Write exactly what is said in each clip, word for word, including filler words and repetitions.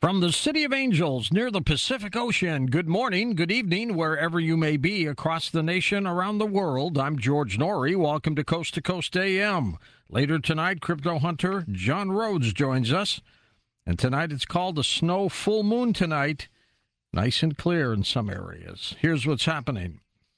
From the City of Angels near the Pacific Ocean, good morning, good evening, wherever you may be across the nation, around the world. I'm George Norrie. Welcome to Coast to Coast A M. Later tonight, crypto hunter John Rhodes joins us. And tonight it's called a snow full moon tonight. Nice and clear in some areas. Here's what's happening.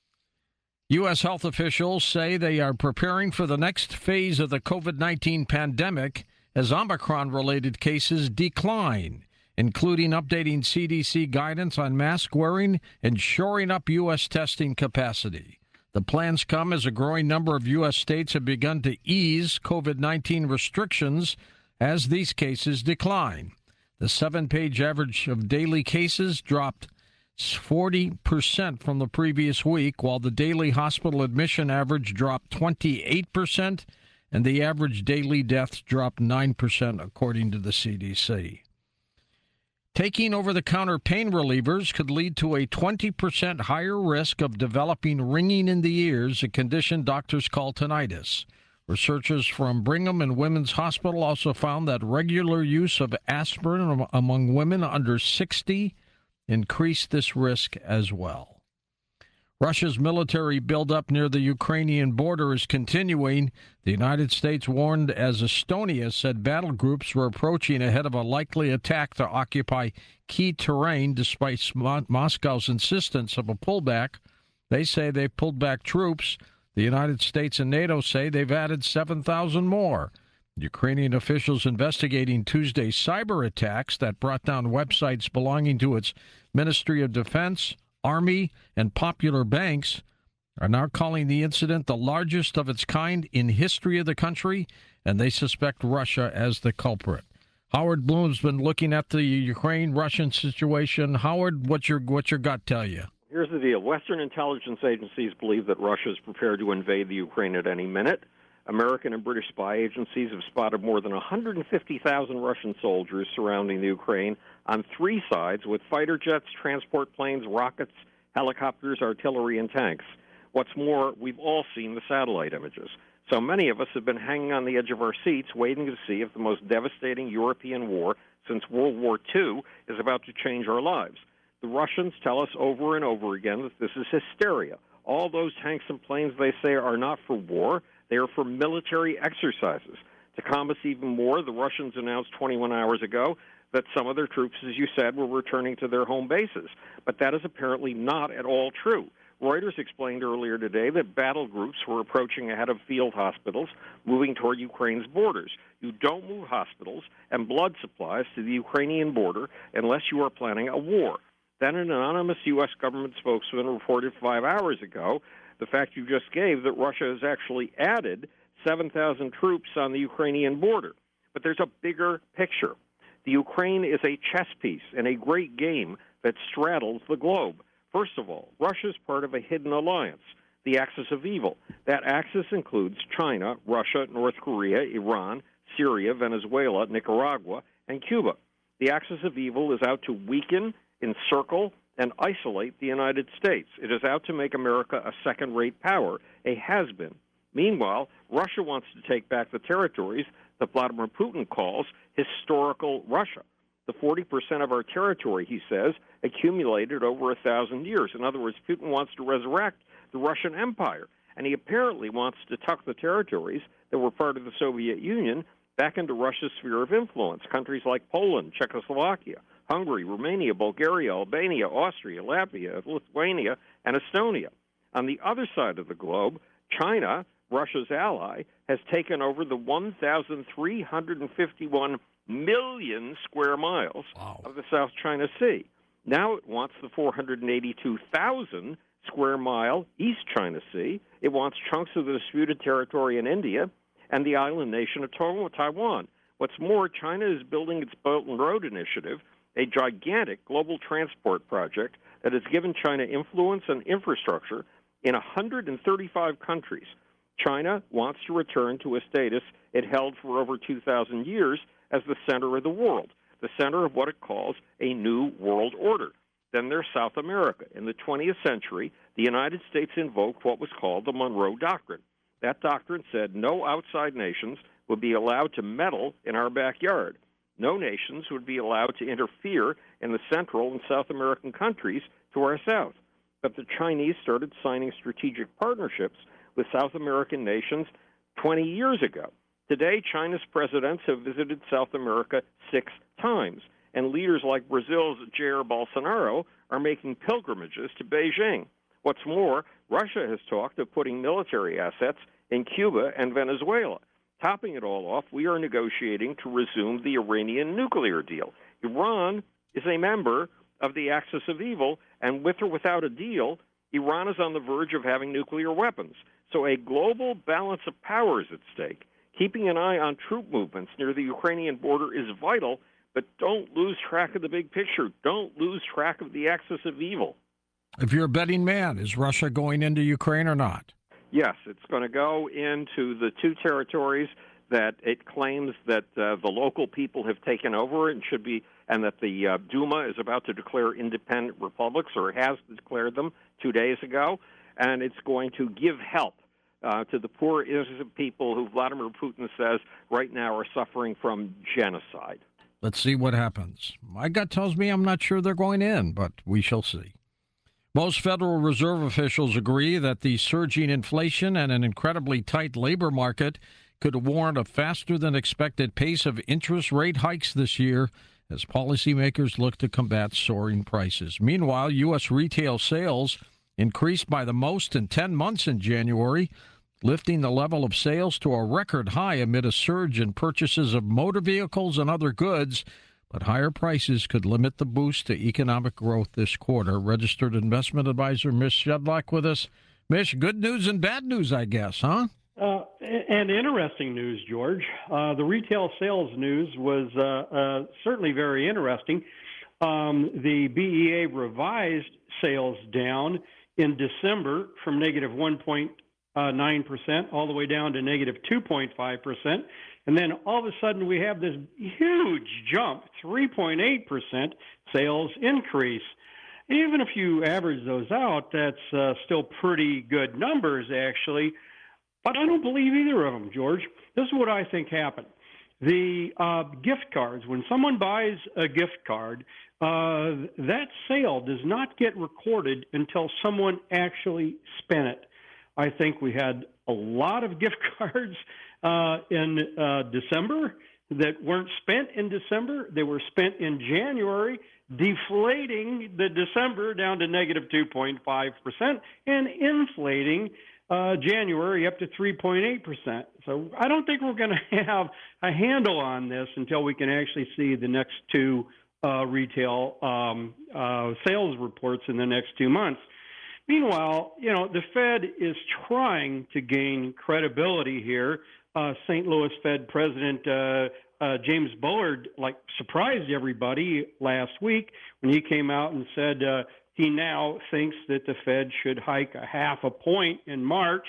U S health officials say they are preparing for the next phase of the COVID nineteen pandemic as Omicron-related cases decline, including updating C D C guidance on mask wearing and shoring up U S testing capacity. The plans come as a growing number of U S states have begun to ease COVID nineteen restrictions as these cases decline. The seven-page average of daily cases dropped forty percent from the previous week, while the daily hospital admission average dropped twenty-eight percent, and the average daily deaths dropped nine percent, according to the C D C. Taking over-the-counter pain relievers could lead to a twenty percent higher risk of developing ringing in the ears, a condition doctors call tinnitus. Researchers from Brigham and Women's Hospital also found that regular use of aspirin among women under sixty increased this risk as well. Russia's military buildup near the Ukrainian border is continuing. The United States warned as Estonia said battle groups were approaching ahead of a likely attack to occupy key terrain despite Moscow's insistence of a pullback. They say they've pulled back troops. The United States and NATO say they've added seven thousand more. Ukrainian officials investigating Tuesday's cyber attacks that brought down websites belonging to its Ministry of Defense, Army, and popular banks are now calling the incident the largest of its kind in history of the country, and they suspect Russia as the culprit. Howard Bloom's been looking at the Ukraine-Russian situation. Howard, what's your what's your gut tell you? Here's the deal. Western intelligence agencies believe that Russia is prepared to invade the Ukraine at any minute. American and British spy agencies have spotted more than one hundred fifty thousand Russian soldiers surrounding the Ukraine on three sides with fighter jets, transport planes, rockets, helicopters, artillery, and tanks. What's more, we've all seen the satellite images. So many of us have been hanging on the edge of our seats waiting to see if the most devastating European war since World War Two is about to change our lives. The Russians tell us over and over again that this is hysteria. All those tanks and planes, they say, are not for war. They are for military exercises. To calm us even more, the Russians announced twenty-one hours ago that some of their troops, as you said, were returning to their home bases. But that is apparently not at all true. Reuters explained earlier today that battle groups were approaching ahead of field hospitals moving toward Ukraine's borders. You don't move hospitals and blood supplies to the Ukrainian border unless you are planning a war. Then an anonymous U S government spokesman reported five hours ago the fact you just gave, that Russia has actually added seven thousand troops on the Ukrainian border. But there's a bigger picture. The Ukraine is a chess piece in a great game that straddles the globe. First of all, Russia is part of a hidden alliance, the Axis of Evil. That axis includes China, Russia, North Korea, Iran, Syria, Venezuela, Nicaragua, and Cuba. The Axis of Evil is out to weaken, encircle, and isolate the United States. It is out to make America a second-rate power, a has-been. Meanwhile, Russia wants to take back the territories that Vladimir Putin calls historical Russia. The forty percent of our territory, he says, accumulated over a thousand years. In other words, Putin wants to resurrect the Russian Empire, and he apparently wants to tuck the territories that were part of the Soviet Union back into Russia's sphere of influence, countries like Poland, Czechoslovakia, Hungary, Romania, Bulgaria, Albania, Austria, Latvia, Lithuania, and Estonia. On the other side of the globe, China, Russia's ally, has taken over the one thousand three hundred fifty-one million square miles wow. of the South China Sea. Now it wants the four hundred eighty-two thousand square mile East China Sea. It wants chunks of the disputed territory in India and the island nation of Taiwan. What's more, China is building its Belt and Road Initiative, a gigantic global transport project that has given China influence and infrastructure in one hundred thirty-five countries. China wants to return to a status it held for over two thousand years as the center of the world, the center of what it calls a new world order. Then there's South America. In the twentieth century, the United States invoked what was called the Monroe Doctrine. That doctrine said no outside nations would be allowed to meddle in our backyard. no nations would be allowed to interfere in the Central and South American countries to our south. But the Chinese started signing strategic partnerships with South American nations twenty years ago. Today, China's presidents have visited South America six times, and leaders like Brazil's Jair Bolsonaro are making pilgrimages to Beijing. What's more, Russia has talked of putting military assets in Cuba and Venezuela. Topping it all off, we are negotiating to resume the Iranian nuclear deal. Iran is a member of the Axis of Evil, and with or without a deal, Iran is on the verge of having nuclear weapons. So a global balance of power is at stake. Keeping an eye on troop movements near the Ukrainian border is vital, but don't lose track of the big picture. Don't lose track of the Axis of Evil. If you're a betting man, is Russia going into Ukraine or not? Yes, it's going to go into the two territories that it claims that uh, the local people have taken over and should be, and that the uh, Duma is about to declare independent republics, or has declared them two days ago, and it's going to give help uh, to the poor, innocent people who Vladimir Putin says right now are suffering from genocide. Let's see what happens. My gut tells me I'm not sure they're going in, but we shall see. Most Federal Reserve officials agree that the surging inflation and an incredibly tight labor market could warrant a faster-than-expected pace of interest rate hikes this year as policymakers look to combat soaring prices. Meanwhile, U S retail sales increased by the most in ten months in January, lifting the level of sales to a record high amid a surge in purchases of motor vehicles and other goods. But higher prices could limit the boost to economic growth this quarter. Registered investment advisor Mish Shedlock with us. Mish, good news and bad news, I guess, huh? Uh, and interesting news, George. Uh, the retail sales news was uh, uh, certainly very interesting. Um, the B E A revised sales down in December from negative one point nine percent all the way down to negative two point five percent. And then all of a sudden we have this huge jump, three point eight percent sales increase. Even if you average those out, that's uh, still pretty good numbers, actually. But I don't believe either of them, George. This is what I think happened. The uh, gift cards, when someone buys a gift card, uh, that sale does not get recorded until someone actually spent it. I think we had a lot of gift cards uh, in uh, December that weren't spent in December. They were spent in January, deflating the December down to negative two point five percent and inflating uh, January up to three point eight percent. So I don't think we're going to have a handle on this until we can actually see the next two uh, retail um, uh, sales reports in the next two months. Meanwhile, you know, the Fed is trying to gain credibility here. Uh, Saint Louis Fed President uh, uh, James Bullard, like, surprised everybody last week when he came out and said uh, he now thinks that the Fed should hike a half a point in March.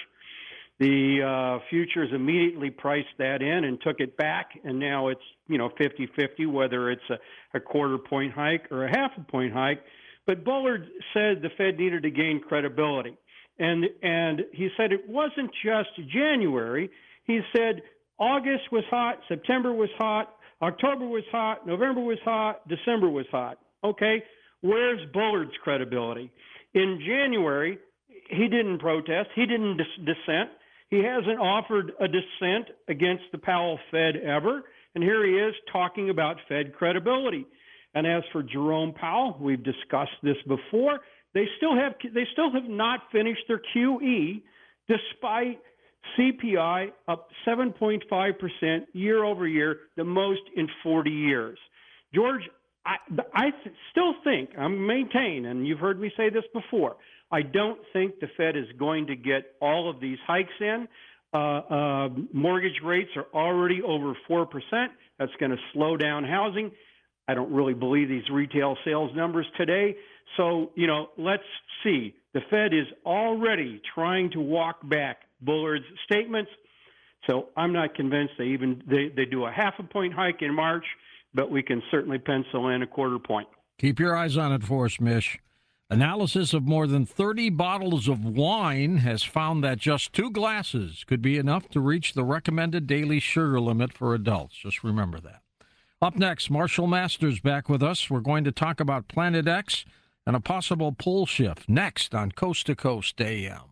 The uh, futures immediately priced that in and took it back, and now it's, you know, fifty-fifty whether it's a, a quarter point hike or a half a point hike. But Bullard said the Fed needed to gain credibility. And and he said it wasn't just January. He said August was hot, September was hot, October was hot, November was hot, December was hot. Okay, where's Bullard's credibility? In January, he didn't protest. He didn't dis- dissent. He hasn't offered a dissent against the Powell Fed ever. And here he is talking about Fed credibility. And as for Jerome Powell, we've discussed this before. They still have they still have not finished their Q E, despite C P I up seven point five percent year over year, the most in forty years. George, I, I still think, I maintain, and you've heard me say this before, I don't think the Fed is going to get all of these hikes in. Uh, uh, mortgage rates are already over four percent. That's going to slow down housing. I don't really believe these retail sales numbers today. So, you know, let's see. The Fed is already trying to walk back Bullard's statements. So I'm not convinced they even they, they do a half a point hike in March, but we can certainly pencil in a quarter point. Keep your eyes on it for us, Mish. Analysis of more than thirty bottles of wine has found that just two glasses could be enough to reach the recommended daily sugar limit for adults. Just remember that. Up next, Marshall Masters back with us. We're going to talk about Planet X and a possible pole shift next on Coast to Coast A M.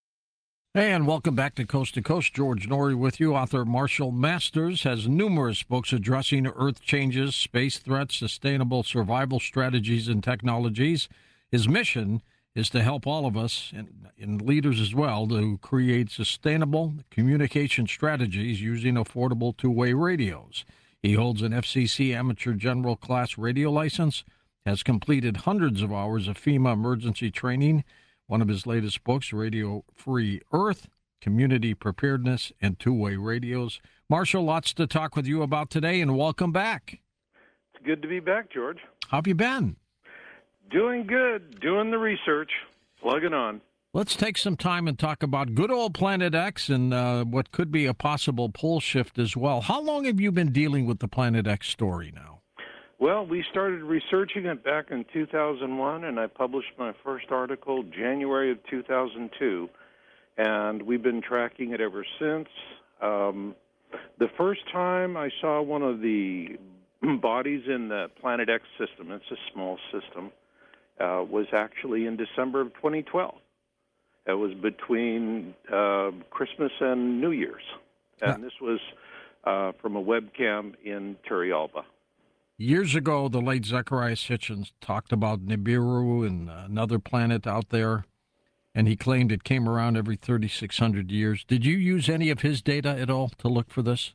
Hey, and welcome back to Coast to Coast. George Norrie with you. Author Marshall Masters has numerous books addressing Earth changes, space threats, sustainable survival strategies and technologies. His mission is to help all of us, and, and leaders as well, to create sustainable communication strategies using affordable two-way radios. He holds an F C C Amateur General Class radio license, has completed hundreds of hours of FEMA emergency training. One of his latest books, Radio Free Earth, Community Preparedness, and Two-Way Radios. Marshall, lots to talk with you about today, and welcome back. It's good to be back, George. How have you been? Doing good, doing the research, plugging on. Let's take some time and talk about good old Planet X and uh, what could be a possible pole shift as well. How long have you been dealing with the Planet X story now? Well, we started researching it back in two thousand one, and I published my first article January of two thousand two, and we've been tracking it ever since. Um, the first time I saw one of the bodies in the Planet X system, it's a small system, uh, was actually in December of twenty twelve. It was between uh, Christmas and New Year's, and this was uh, from a webcam in Turrialba. Years ago, the late Zecharia Sitchin talked about Nibiru and another planet out there, and he claimed it came around every thirty-six hundred years. Did you use any of his data at all to look for this?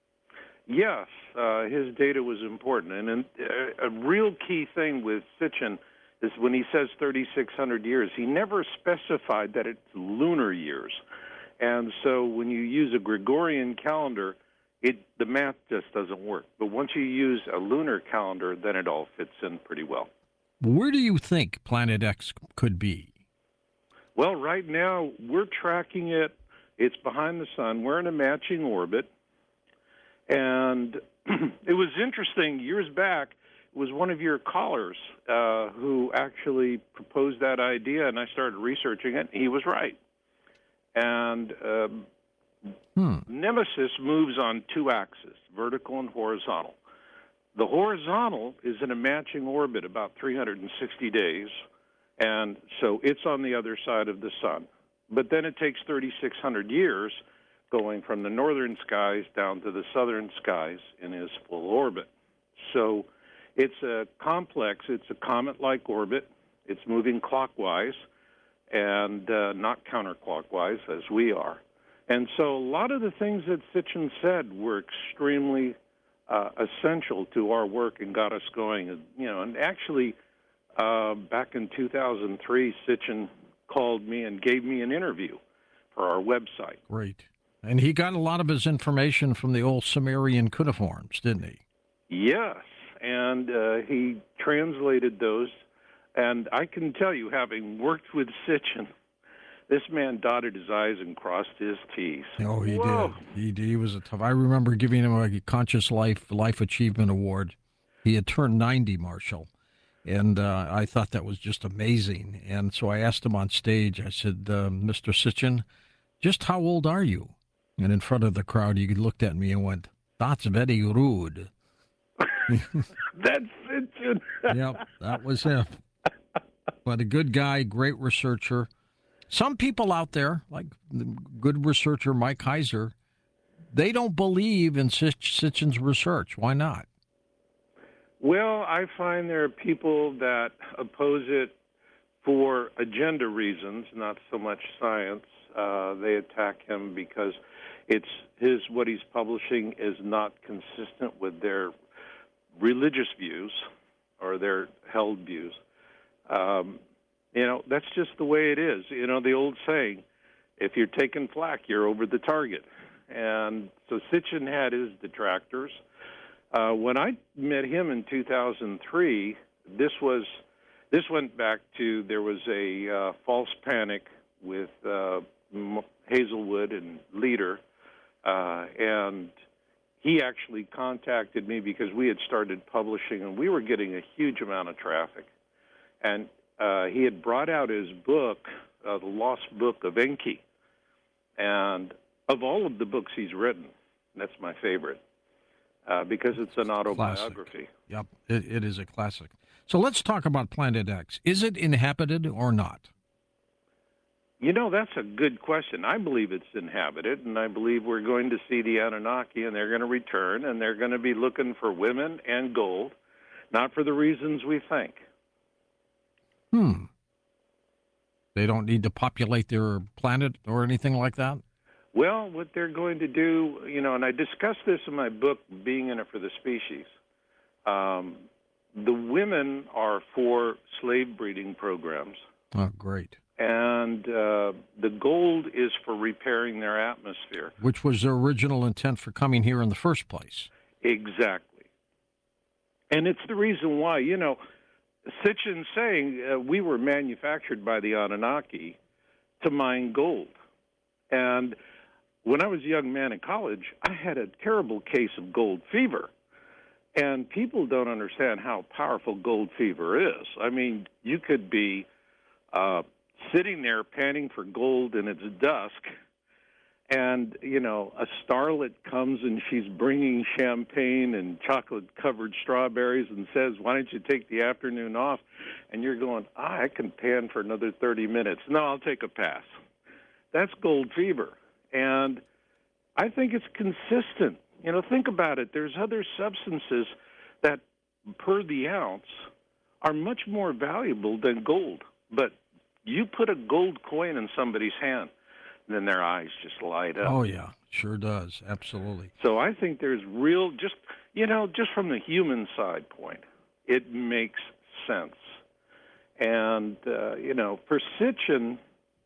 Yes, uh, his data was important. And an, a real key thing with Sitchin is when he says thirty-six hundred years, he never specified that it's lunar years. And so when you use a Gregorian calendar, It, the math just doesn't work. But once you use a lunar calendar, then it all fits in pretty well. Where do you think Planet X could be? Well, right now, we're tracking it. It's behind the sun. We're in a matching orbit. And it was interesting. Years back, it was one of your callers uh, who actually proposed that idea, and I started researching it. He was right. And Um, Hmm. Nemesis moves on two axes, vertical and horizontal. The horizontal is in a matching orbit about three hundred sixty days, and so it's on the other side of the sun. But then it takes thirty-six hundred years going from the northern skies down to the southern skies in his full orbit. So it's a complex, it's a comet-like orbit. It's moving clockwise and uh, not counterclockwise as we are. And so a lot of the things that Sitchin said were extremely uh, essential to our work and got us going. And, you know, and actually, uh, back in two thousand three, Sitchin called me and gave me an interview for our website. Great. And he got a lot of his information from the old Sumerian cuneiforms, didn't he? Yes, and uh, he translated those. And I can tell you, having worked with Sitchin, this man dotted his I's and crossed his T's. Oh, he Whoa. did. He, he was a tough. I remember giving him a Conscious Life Life Achievement Award. He had turned ninety, Marshall, and uh, I thought that was just amazing. And so I asked him on stage. I said, uh, "Mister Sitchin, just how old are you?" And in front of the crowd, he looked at me and went, "That's very rude." That's Sitchin. Yep, that was him. But a good guy, great researcher. Some people out there, like the good researcher Mike Heiser, they don't believe in Sitchin's research. Why not? Well, I find there are people that oppose it for agenda reasons, not so much science. Uh, they attack him because it's his what he's publishing is not consistent with their religious views or their held views. Um, You know, that's just the way it is. You know, the old saying, if you're taking flack, you're over the target. And so Sitchin had his detractors. Uh, when I met him in two thousand three, this was this went back to there was a uh, false panic with uh, Hazelwood and Leader, uh, and he actually contacted me because we had started publishing, and we were getting a huge amount of traffic. And Uh, he had brought out his book, uh, The Lost Book of Enki. And of all of the books he's written, that's my favorite. uh, because it's an autobiography. Classic. Yep, it, it is a classic. So let's talk about Planet X. Is it inhabited or not? You know, that's a good question. I believe it's inhabited, and I believe we're going to see the Anunnaki, and they're going to return, and they're going to be looking for women and gold, not for the reasons we think. Hmm. They don't need to populate their planet or anything like that? Well, what they're going to do, you know, and I discussed this in my book, Being in It for the Species. Um, the women are for slave breeding programs. Oh, great. And uh, the gold is for repairing their atmosphere. Which was their original intent for coming here in the first place. Exactly. And it's the reason why, you know, Sitchin's saying uh, we were manufactured by the Anunnaki to mine gold. And when I was a young man in college, I had a terrible case of gold fever. And people don't understand how powerful gold fever is. I mean, you could be uh, sitting there panning for gold and it's dusk, and, you know, a starlet comes and she's bringing champagne and chocolate-covered strawberries and says, why don't you take the afternoon off? And you're going, ah, I can pan for another thirty minutes. No, I'll take a pass. That's gold fever. And I think it's consistent. You know, think about it. There's other substances that, per the ounce, are much more valuable than gold. But you put a gold coin in somebody's hand, then their eyes just light up. Oh, yeah, sure does. Absolutely. So I think there's real, just, you know, just from the human side point, it makes sense. And, uh, you know, for Sitchin,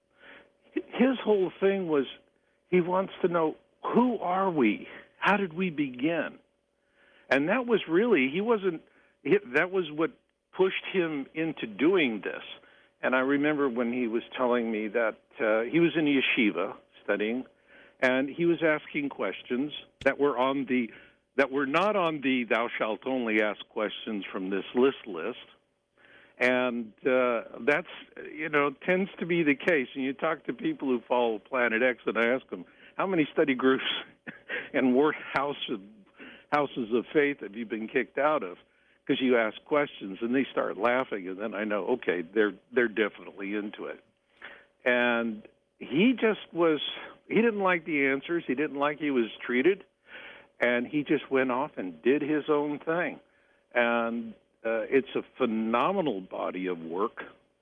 his whole thing was he wants to know, who are we? How did we begin? And that was really, he wasn't, that was what pushed him into doing this. And I remember when he was telling me that uh, he was in yeshiva studying, and he was asking questions that were on the, that were not on the thou shalt only ask questions from this list list. And uh, that's, you know, tends to be the case. And you talk to people who follow Planet X, and I ask them, how many study groups and word house of, houses of faith have you been kicked out of? Because you ask questions, and they start laughing, and then I know, okay, they're they're definitely into it. And he just was, he didn't like the answers. He didn't like he was treated, and he just went off and did his own thing. And uh, it's a phenomenal body of work,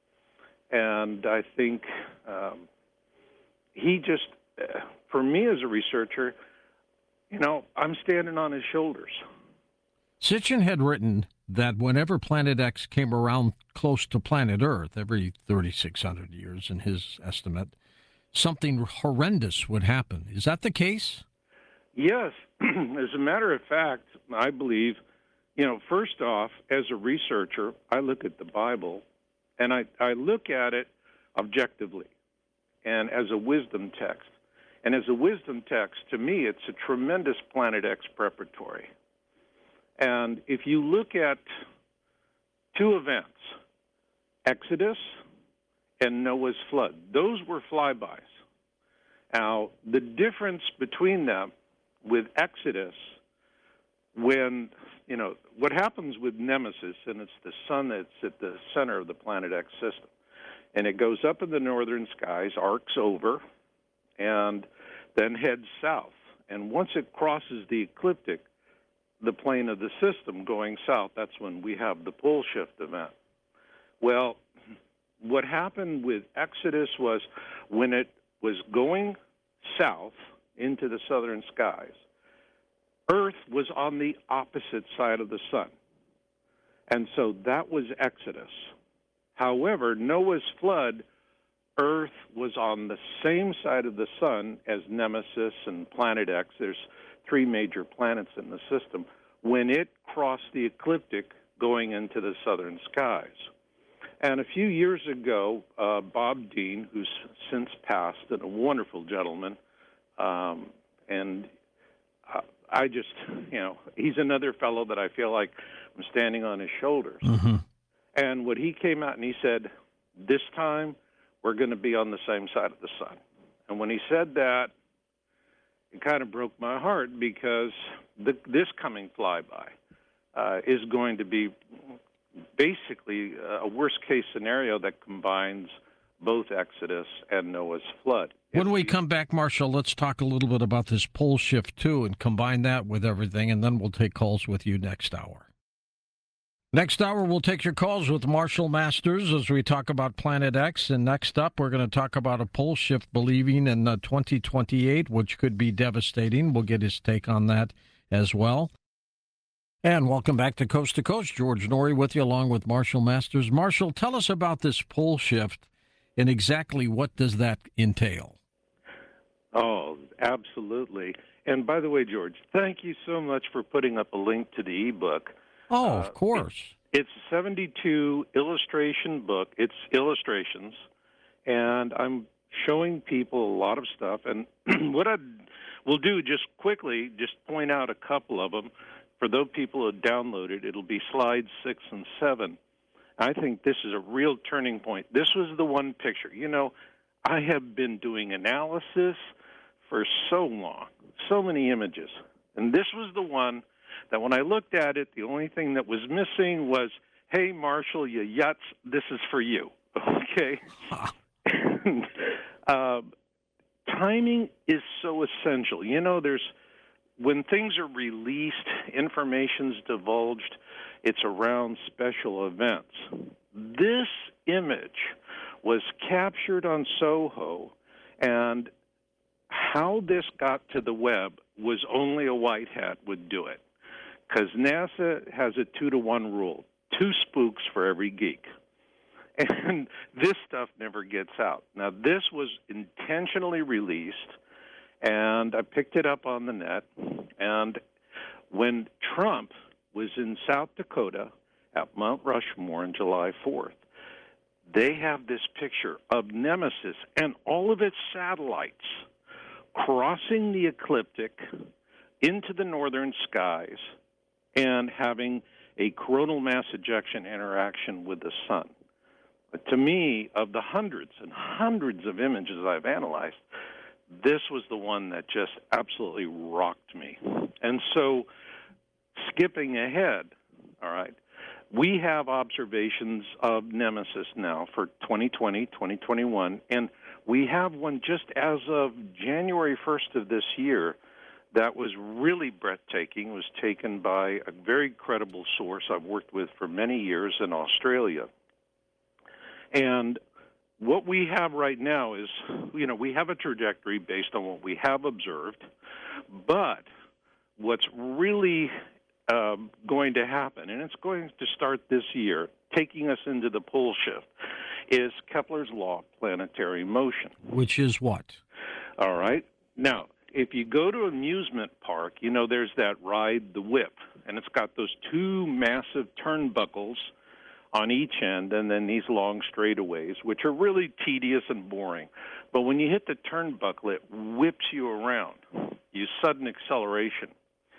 and I think um, he just, uh, for me as a researcher, you know, I'm standing on his shoulders. Sitchin had written that whenever Planet X came around close to planet Earth, every thirty-six hundred years in his estimate, something horrendous would happen. Is that the case? Yes. As a matter of fact, I believe, you know, first off, as a researcher, I look at the Bible, and I, I look at it objectively and as a wisdom text. And as a wisdom text, to me, it's a tremendous Planet X preparatory. And if you look at two events, Exodus and Noah's flood, those were flybys. Now, the difference between them with Exodus, when, you know, what happens with Nemesis, and it's the sun that's at the center of the Planet X system, and it goes up in the northern skies, arcs over, and then heads south. And once it crosses the ecliptic, the plane of the system going south, that's when we have the pole shift event. Well, what happened with Exodus was when it was going south into the southern skies, Earth was on the opposite side of the sun. And so that was Exodus. However, Noah's flood, Earth was on the same side of the sun as Nemesis and Planet X. There's three major planets in the system, when it crossed the ecliptic going into the southern skies. And a few years ago, uh, Bob Dean, who's since passed, and a wonderful gentleman, um, and uh, I just, you know, he's another fellow that I feel like I'm standing on his shoulders. Mm-hmm. And what he came out and he said, this time we're going to be on the same side of the sun. And when he said that, it kind of broke my heart because the, this coming flyby uh, is going to be basically a worst-case scenario that combines both Exodus and Noah's flood. When we come back, Marshall, let's talk a little bit about this pole shift, too, and combine that with everything, and then we'll take calls with you next hour. Next hour, we'll take your calls with Marshall Masters as we talk about Planet X. And next up, we're going to talk about a pole shift believing in uh, twenty twenty-eight, which could be devastating. We'll get his take on that as well. And welcome back to Coast to Coast. George Noory with you along with Marshall Masters. Marshall, tell us about this pole shift and exactly what does that entail? Oh, absolutely. And by the way, George, thank you so much for putting up a link to the ebook. Oh, uh, of course. It, it's a seventy-two illustration book. It's illustrations, and I'm showing people a lot of stuff. And what I will do just quickly, just point out a couple of them. For those people who downloaded, it'll be slides six and seven. I think this is a real turning point. This was the one picture. You know, I have been doing analysis for so long, so many images. And this was the one that when I looked at it, the only thing that was missing was, hey, Marshall, you yuts, this is for you. Okay? and, uh, timing is so essential. You know, there's when things are released, information's divulged, it's around special events. This image was captured on Soho, and how this got to the web was only a white hat would do it, because NASA has a two-to-one rule, two spooks for every geek. And this stuff never gets out. Now, this was intentionally released, and I picked it up on the net, and when Trump was in South Dakota at Mount Rushmore on July fourth, they have this picture of Nemesis and all of its satellites crossing the ecliptic into the northern skies and having a coronal mass ejection interaction with the sun. But to me, of the hundreds and hundreds of images I've analyzed, this was the one that just absolutely rocked me. And so, skipping ahead, all right, we have observations of Nemesis now for twenty twenty, twenty twenty-one, and we have one just as of January first of this year that was really breathtaking. It was taken by a very credible source I've worked with for many years in Australia. And what we have right now is, you know, we have a trajectory based on what we have observed, but what's really uh, going to happen, and it's going to start this year, taking us into the pole shift, is Kepler's law of planetary motion. Which is what? All right. Now, if you go to an amusement park, you know, there's that ride, the Whip, and it's got those two massive turnbuckles on each end, and then these long straightaways, which are really tedious and boring. But when you hit the turnbuckle, it whips you around. You sudden acceleration.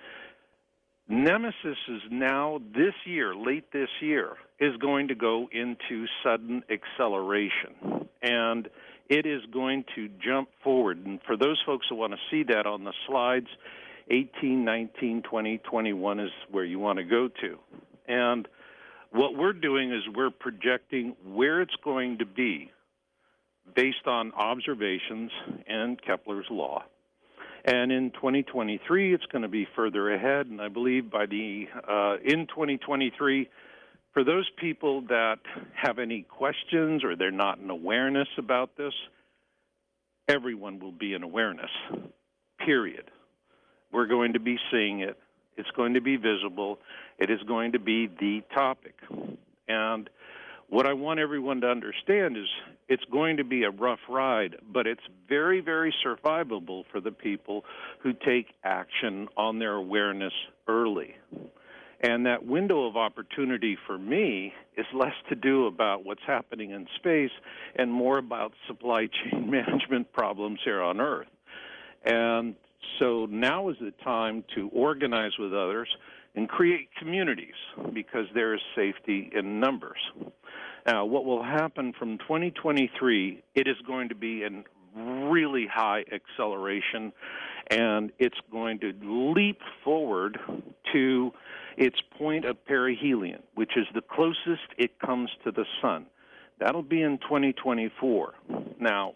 Nemesis is now, this year, late this year, is going to go into sudden acceleration. And it is going to jump forward. And for those folks who want to see that on the slides, eighteen, nineteen, twenty, twenty-one is where you want to go to. And what we're doing is we're projecting where it's going to be based on observations and Kepler's law. And in twenty twenty-three, it's going to be further ahead. And I believe by the uh, in twenty twenty-three, for those people that have any questions or they're not in awareness about this, everyone will be in awareness, period. We're going to be seeing it. It's going to be visible. It is going to be the topic. And what I want everyone to understand is it's going to be a rough ride, but it's very, very survivable for the people who take action on their awareness early. And that window of opportunity for me is less to do about what's happening in space and more about supply chain management problems here on Earth. And so now is the time to organize with others and create communities because there is safety in numbers. Now, what will happen from twenty twenty-three, it is going to be a really high acceleration, and it's going to leap forward to its point of perihelion, which is the closest it comes to the sun. That'll be in twenty twenty-four. Now,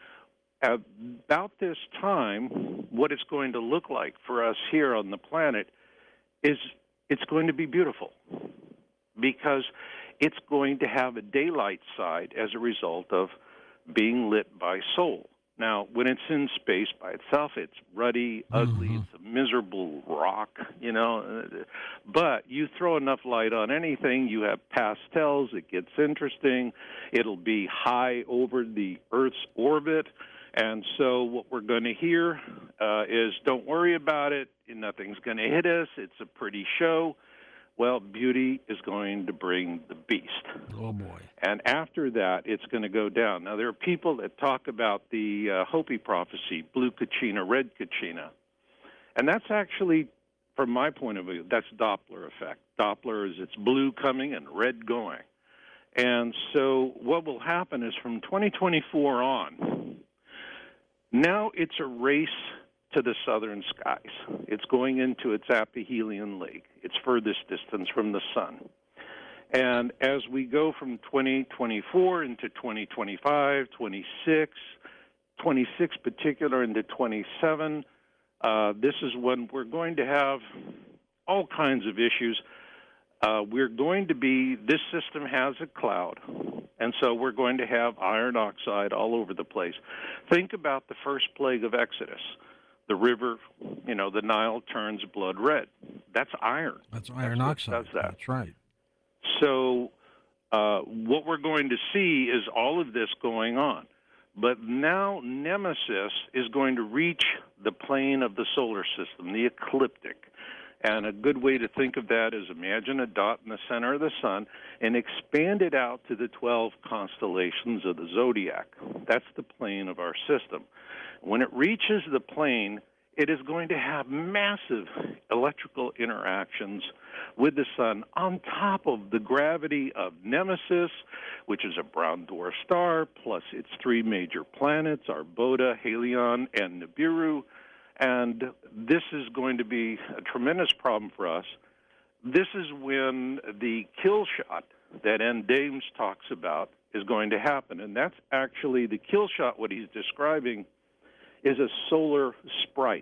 about this time, what it's going to look like for us here on the planet is it's going to be beautiful, because it's going to have a daylight side as a result of being lit by Sol. Now, when it's in space by itself, it's ruddy, ugly, mm-hmm. It's a miserable rock, you know. But you throw enough light on anything, you have pastels, it gets interesting. It'll be high over the Earth's orbit. And so what we're going to hear uh, is, don't worry about it, nothing's going to hit us, it's a pretty show. Well, beauty is going to bring the beast. Oh, boy. And after that, it's going to go down. Now, there are people that talk about the uh, Hopi prophecy, blue Kachina, red Kachina. And that's actually, from my point of view, that's Doppler effect. Doppler is it's blue coming and red going. And so what will happen is from twenty twenty-four on, now it's a race to the southern skies. It's going into its aphelion lake, its furthest distance from the sun. And as we go from twenty twenty-four into twenty twenty-five, twenty-six, twenty-six particular into twenty-seven, uh, this is when we're going to have all kinds of issues. Uh, we're going to be, this system has a cloud, and so we're going to have iron oxide all over the place. Think about the first plague of Exodus. The river, you know, the Nile turns blood red. That's iron. That's iron That's oxide. Does that. That's right. So uh, what we're going to see is all of this going on. But now Nemesis is going to reach the plane of the solar system, the ecliptic. And a good way to think of that is imagine a dot in the center of the sun and expand it out to the twelve constellations of the zodiac. That's the plane of our system. When it reaches the plane, it is going to have massive electrical interactions with the sun on top of the gravity of Nemesis, which is a brown dwarf star, plus its three major planets, Arbota, Helion, and Nibiru. And this is going to be a tremendous problem for us. This is when the kill shot that N. Dames talks about is going to happen. And that's actually the kill shot, what he's describing is a solar sprite,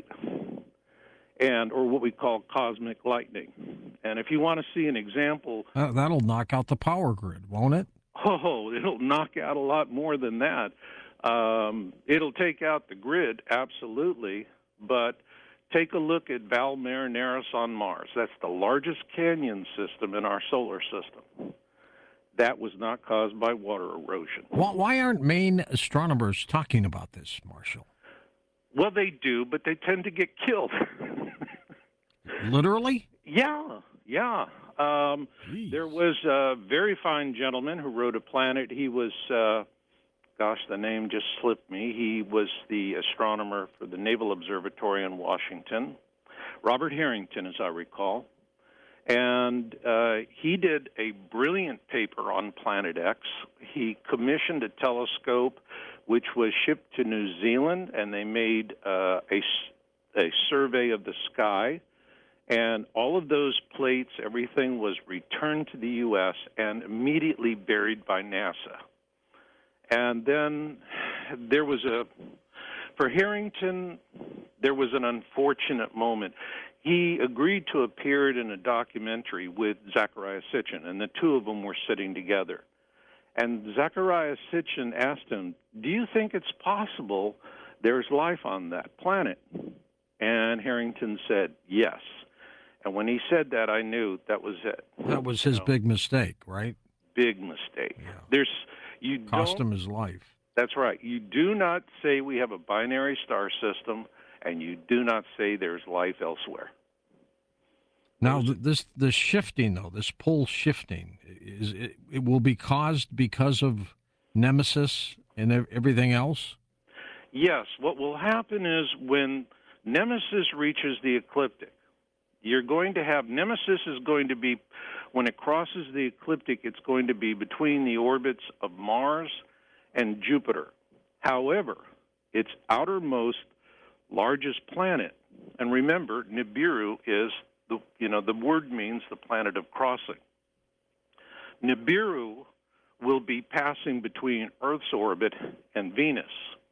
and or what we call cosmic lightning. And if you want to see an example... Uh, that'll knock out the power grid, won't it? Oh, it'll knock out a lot more than that. Um, it'll take out the grid, absolutely, but take a look at Val Marineris on Mars. That's the largest canyon system in our solar system. That was not caused by water erosion. Why aren't Maine astronomers talking about this, Marshall? Well, they do, but they tend to get killed. Literally? Yeah, yeah. Um, there was a very fine gentleman who wrote a planet. He was, uh, gosh, the name just slipped me. He was the astronomer for the Naval Observatory in Washington, Robert Harrington, as I recall. And uh, he did a brilliant paper on Planet X. He commissioned a telescope which was shipped to New Zealand, and they made uh, a, a survey of the sky. And all of those plates, everything was returned to the U S and immediately buried by NASA. And then there was a, for Harrington, there was an unfortunate moment. He agreed to appear in a documentary with Zecharia Sitchin, and the two of them were sitting together. And Zecharia Sitchin asked him, do you think it's possible there's life on that planet? And Harrington said, yes. And when he said that, I knew that was it. That was his you know, big mistake, right? Big mistake. Yeah. There's you cost him his life. That's right. You do not say we have a binary star system, and you do not say there's life elsewhere. Now, this this shifting, though, this pole shifting, is it, it will be caused because of Nemesis and everything else? Yes. What will happen is when Nemesis reaches the ecliptic, you're going to have, Nemesis is going to be, when it crosses the ecliptic, it's going to be between the orbits of Mars and Jupiter. However, its outermost largest planet. And remember, Nibiru is the you know the word means the planet of crossing. Nibiru will be passing between Earth's orbit and Venus.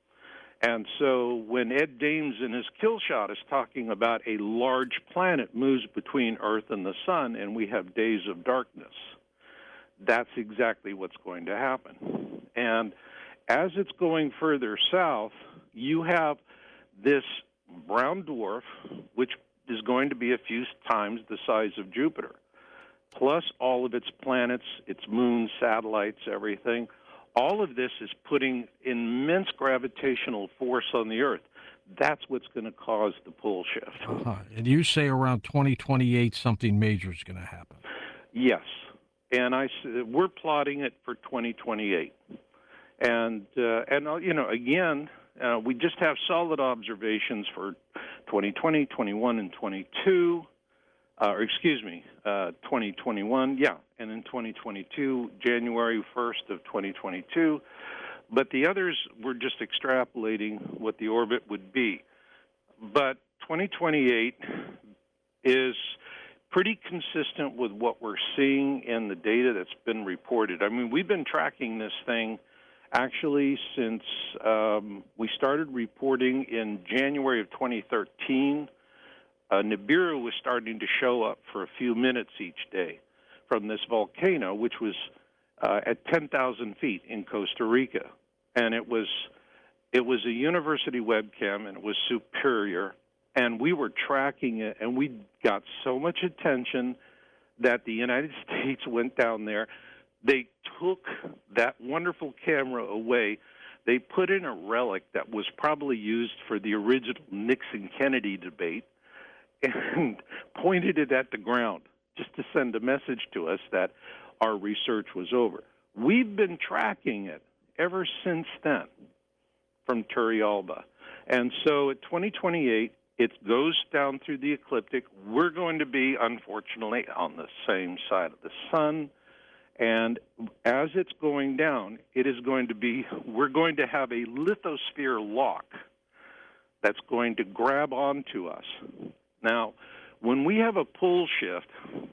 And so when Ed Dames in his kill shot is talking about a large planet moves between Earth and the sun and we have days of darkness, that's exactly what's going to happen. And as it's going further south, you have this brown dwarf, which is going to be a few times the size of Jupiter, plus all of its planets, its moons, satellites, everything. All of this is putting immense gravitational force on the Earth. That's what's going to cause the pole shift. Uh-huh. And you say around twenty twenty-eight something major is going to happen. Yes. And I, we're plotting it for twenty twenty-eight. And, uh, and uh, you know, again, uh, we just have solid observations for twenty twenty, twenty-one, and twenty-two. Uh, or excuse me, uh, twenty twenty-one, yeah, and in twenty twenty-two, January first of twenty twenty-two. But the others, we're just extrapolating what the orbit would be. But twenty twenty-eight is pretty consistent with what we're seeing in the data that's been reported. I mean, we've been tracking this thing actually since um, we started reporting in January of twenty thirteen. Uh, Nibiru was starting to show up for a few minutes each day from this volcano, which was uh, at ten thousand feet in Costa Rica. And it was it was a university webcam, and it was superior. And we were tracking it, and we got so much attention that the United States went down there. They took that wonderful camera away. They put in a relic that was probably used for the original Nixon-Kennedy debate, and pointed it at the ground just to send a message to us that our research was over. We've been tracking it ever since then from Turrialba. And so at twenty twenty-eight, it goes down through the ecliptic. We're going to be, unfortunately, on the same side of the sun. And as it's going down, it is going to be, we're going to have a lithosphere lock that's going to grab onto us. Now, when we have a pole shift,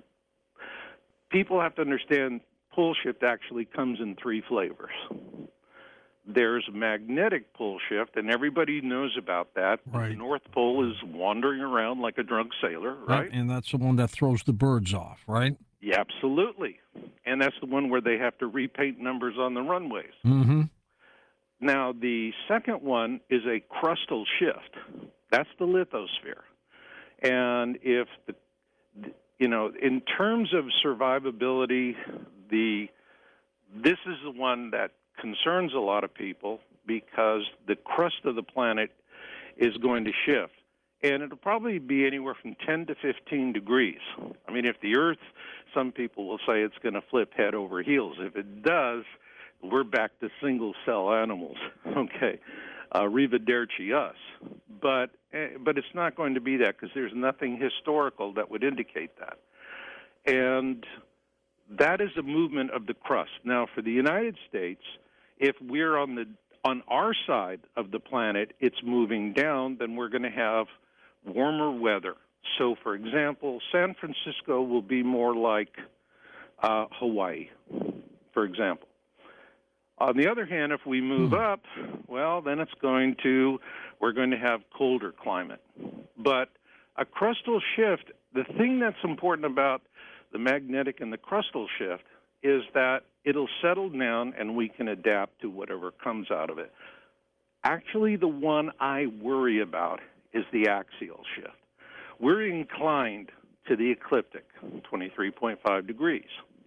people have to understand pole shift actually comes in three flavors. There's magnetic pole shift, and everybody knows about that. Right. The North Pole is wandering around like a drunk sailor, right? And that's the one that throws the birds off, right? Yeah, absolutely. And that's the one where they have to repaint numbers on the runways. Mm-hmm. Now, the second one is a crustal shift. That's the lithosphere. And if, the, you know, in terms of survivability, the this is the one that concerns a lot of people because the crust of the planet is going to shift. And it'll probably be anywhere from ten to fifteen degrees. I mean, if the Earth, some people will say it's going to flip head over heels. If it does, we're back to single-cell animals. Okay. Uh, Arrivederci us. But, but it's not going to be that because there's nothing historical that would indicate that. And that is a movement of the crust. Now, for the United States, if we're on the on our side of the planet, it's moving down, then we're going to have warmer weather. So, for example, San Francisco will be more like uh, Hawaii, for example. On the other hand, if we move up, well, then it's going to, we're going to have colder climate. But a crustal shift, the thing that's important about the magnetic and the crustal shift is that it'll settle down and we can adapt to whatever comes out of it. Actually, the one I worry about is the axial shift. We're inclined to the ecliptic, twenty-three point five degrees.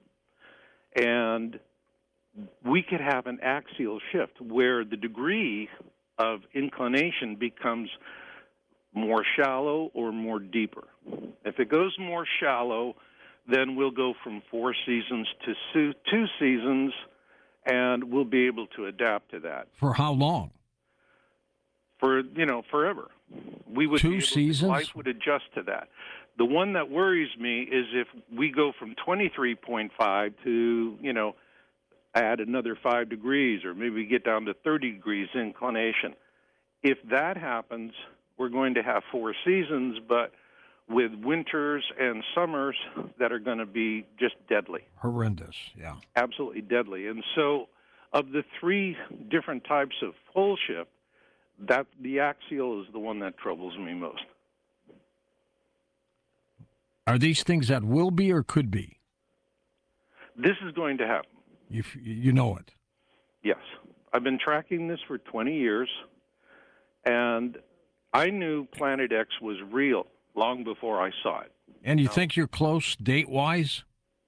And we could have an axial shift where the degree of inclination becomes more shallow or more deeper. If it goes more shallow, then we'll go from four seasons to two seasons, and we'll be able to adapt to that. For how long? For, you know, forever. We would Two be able seasons? To, life would adjust to that. The one that worries me is if we go from twenty-three point five to, you know, add another five degrees, or maybe we get down to thirty degrees inclination. If that happens, we're going to have four seasons, but with winters and summers that are going to be just deadly. Horrendous, yeah. Absolutely deadly. And so of the three different types of pole ship, that the axial is the one that troubles me most. Are these things that will be or could be? This is going to happen. You, you know it. Yes. I've been tracking this for twenty years, and I knew Planet X was real long before I saw it. And you No. think you're close date-wise?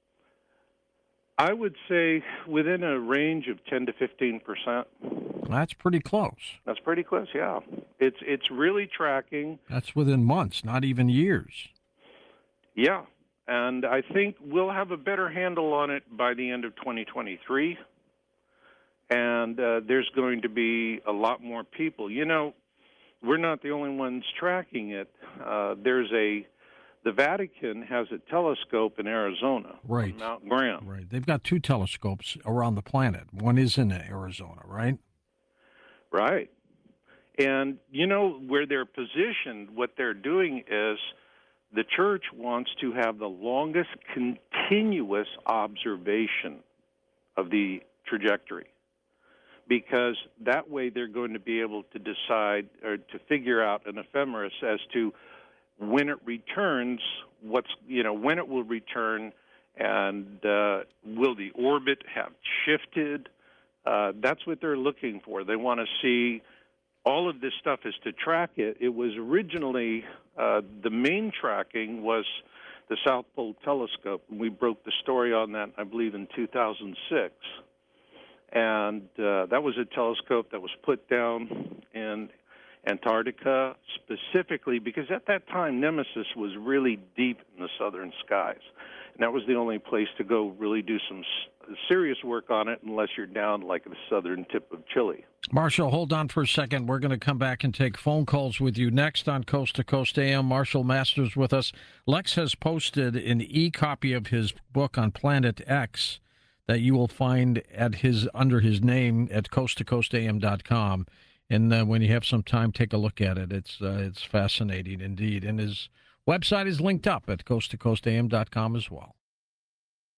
I would say within a range of ten to fifteen percent. That's pretty close. That's pretty close, yeah. It's it's really tracking. That's within months, not even years. Yeah. And I think we'll have a better handle on it by the end of twenty twenty-three. And uh, there's going to be a lot more people. You know, we're not the only ones tracking it. Uh, there's a, the Vatican has a telescope in Arizona, Right. on Mount Graham. Right. They've got two telescopes around the planet. One is in Arizona, right? Right. And, you know, where they're positioned, what they're doing is the church wants to have the longest continuous observation of the trajectory, because that way they're going to be able to decide or to figure out an ephemeris as to when it returns, what's, you know, when it will return, and uh, will the orbit have shifted? Uh, that's what they're looking for. They want to see all of this stuff is to track it. It was originally, uh, the main tracking was the South Pole Telescope. We broke the story on that, I believe, in two thousand six. And uh, that was a telescope that was put down in Antarctica specifically because at that time Nemesis was really deep in the southern skies. And that was the only place to go really do some s- serious work on it unless you're down like the southern tip of Chile. Marshall, hold on for a second. We're going to come back and take phone calls with you next on Coast to Coast A M. Marshall Masters with us. Lex has posted an e-copy of his book on Planet X that you will find at his under his name at coast to coast a m dot com. And uh, when you have some time, take a look at it. It's uh, it's fascinating indeed. And his website is linked up at coast to coast a m dot com as well.